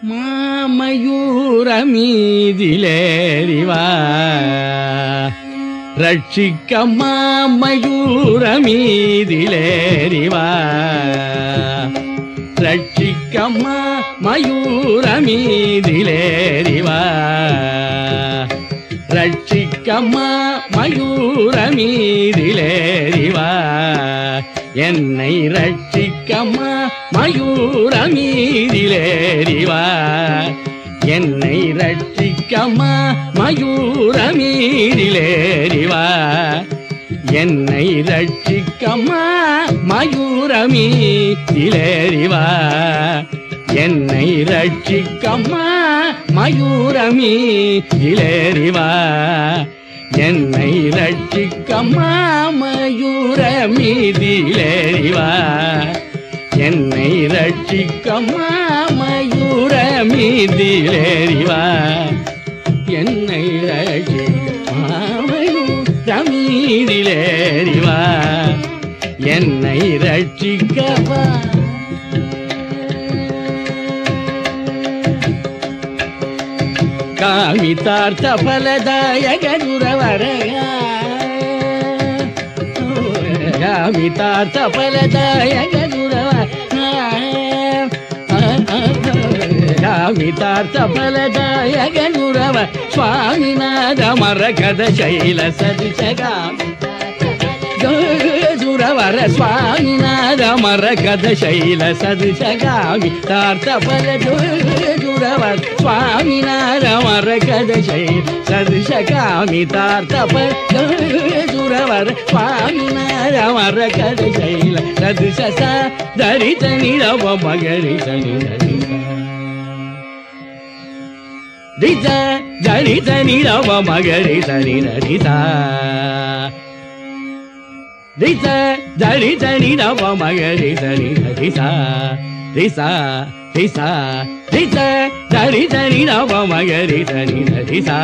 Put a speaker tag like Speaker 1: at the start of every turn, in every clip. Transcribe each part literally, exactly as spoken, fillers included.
Speaker 1: மாமயூர மீதிலேறிவா ரட்சிக்க மாமயூர மீதிலேறிவா ரட்சிக்க மாமயூர மீதிலேறிவா ரட்சிக்க மாமயூர மீதிலேறிவா என்னை ரட்சிக்க மாமயூர மீதிலேறிவா என்னை ரட்சிக்க மாமயூர மீதிலேறிவா என்னை ரட்சிக்க மாமயூர மீதிலேறிவா என்னை ரட்சிக்க மாமயூர மீதிலேறிவா என்னை ரட்சிக்க மாமயூர மீதிலேறிவா என்னை ரட்சிக்க மாமயூர மீதிலேறிவா என்னை ரட்சிக்க மாமயூர மீதிலேறிவா என்னை ரட்சிக்கவா காமிதார்த்த பலதாயக துரவரயா காமிதார்த்த பலதாயக காமிதார்த்த பலதாயக துரவ சுவாமிநாத மரகத சைல சதிசகாமி சுரவர சுவாமிநாத மரகத சைல சதிசகாமி தார்த்த பல சுரவர் சுவாமிநாத மரகத சைல சதிசகாமி தார்த்த பல சுரவர் சுவாமிநாத மரகத சைல சதிச தரித நிரவ மகரி தனி ரித தரித நிரவ மகரி தனி ரிதா ரிச தரி தனி நவ மகரி தனி ரிசா ரிசா ரிசா ரிச தரி தனி நவ மகரி தனி ரிசா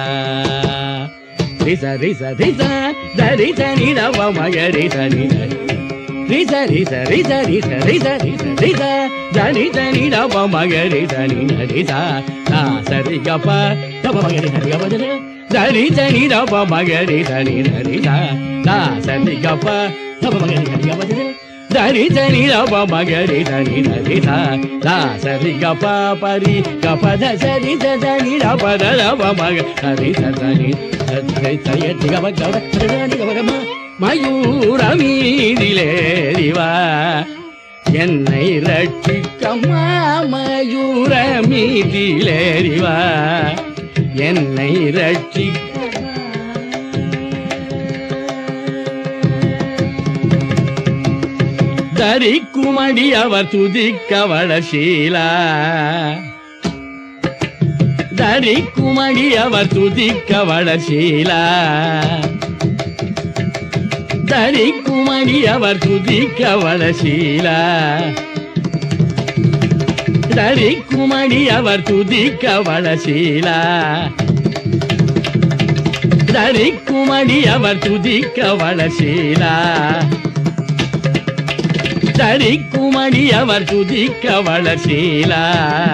Speaker 1: ரிச ரிச ரிச தரி தனி நவ மகரி தனி ரிச ரிச ரிச ரிச ரிச ரிச ரிச தரி தனி நவ மகரி தனி ரிசா சா சரி கப கப மகரி தனி கப தரி தனி நவ மகரி தனி ரிசா da sani gapa gapa magari sani gapa dari sani gapa magari sani dari da da sani gapa pari gapa da sani da sani gapa da gapa magari sani sani sani gapa gapa sani gapa gapa mayura மீதிலேறிவா என்னை ரட்சிக்க மாமயூர மீதிலேறிவா என்னை ரட்சிக்க தரிக்குமடி அவர் துதிக்க வளசீலா தரிக்குமடி அவர் துதிக்க வளசீலா தரிக்குமடி அவர் துதிக்க வளசீலா தரிக்குமடி அவர் துதிக்க வளசீலா தரிக்குமடி அவர் துதிக்க வளசீலா தரிக்குமடி அவர் துதிக்க வளசீலா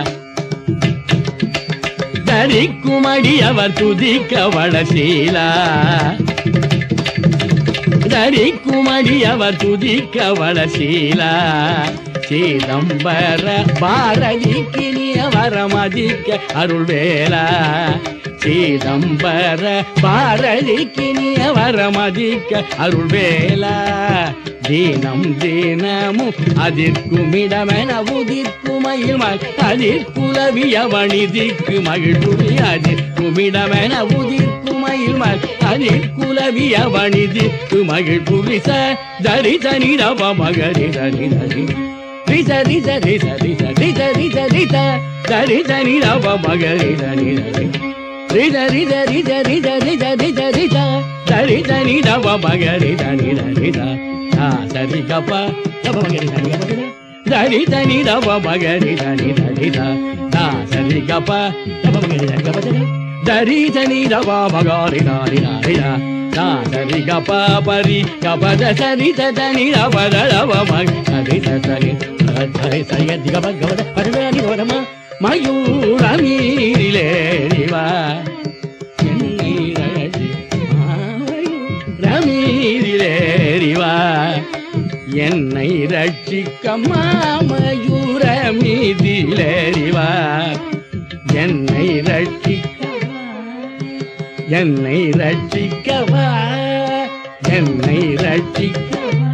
Speaker 1: தரிக்குமடி அவர் துதிக்க வளசீலா தரிக்குமடி அவர் துதிக்க வளசீலா சிதம்பர பாரதிக்கினிய வரமதிக்க அருள்வேலா சிதம்பர பாரதிக்கினிய வரமதிக்க அருள்வேலா தீனம் தீனமும் அதிர்க்குமிடமென உதிர்க்குமயில் அதிர்குலவிய வணிதிக்கு மகிழ்வுரி அதிர்க்குமிடமென உதிர்க்குமயில் அதிர்குலவிய வணிதிக்கு மகிழ்வுரி ச தரி தனி ரவ மகரி தனி தரி ரிச ரிச ரிச ரிச ரிச ரிச ரிச தரி தனி ரவ மகரி தனி தரி ரிச ரிச ரிச ரிச ரிச ரிச ரிச தரி தனி ரவ மகரி தனி ரிச சரி கப்ப கப்ப மகரி தனி கப்ப தரி தனி ரவ மகரி தனி ரிச சரி கப்ப கப்ப மகரி தனி கப்ப தரி தனி ரவ மகரி தனி ரிச சரி கப்ப பரி கப்ப சரி தனி ரவ ரவ மகரி சரி சரி சரி சரி கப்ப கப்ப பரி கப்ப மயூரமீரிலேறிவா என்னை ரமீரிலேறிவா என்னை ரட்சிக்க மாமயூரமீதிலேறிவா என்னை ரட்சிக்க என்னை ரட்சிக்கவா என்னை ரட்சிக்கவா